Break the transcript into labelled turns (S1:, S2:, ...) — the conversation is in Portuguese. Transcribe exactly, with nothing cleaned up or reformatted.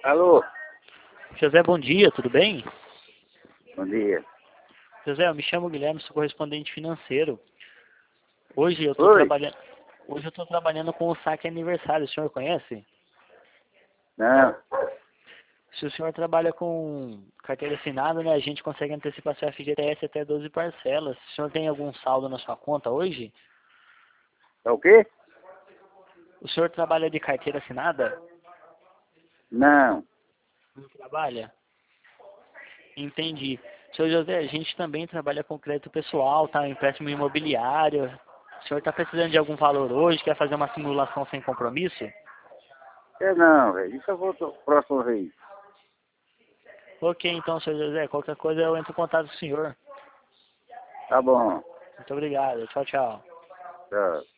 S1: Alô,
S2: José, bom dia, tudo bem?
S1: bom dia.
S2: José, eu me chamo Guilherme, sou correspondente financeiro. Hoje eu estou
S1: Oi?
S2: trabalhando, hoje eu estou trabalhando com o saque aniversário, o senhor conhece?
S1: Não,
S2: Se o senhor trabalha com carteira assinada, né, a gente consegue antecipar seu F G T S até doze parcelas. O senhor tem algum saldo na sua conta hoje?
S1: é o quê?
S2: O senhor trabalha de carteira assinada?
S1: Não,
S2: Não trabalha? Entendi. Senhor José, a gente também trabalha com crédito pessoal, tá? Empréstimo imobiliário. O senhor está precisando de algum valor hoje? Quer fazer uma simulação sem compromisso?
S1: é não, velho. Isso eu vou to- próxima vez.
S2: Ok, então, senhor José, qualquer coisa eu entro em contato com o senhor.
S1: Tá bom.
S2: Muito obrigado. Tchau, tchau.
S1: Tchau.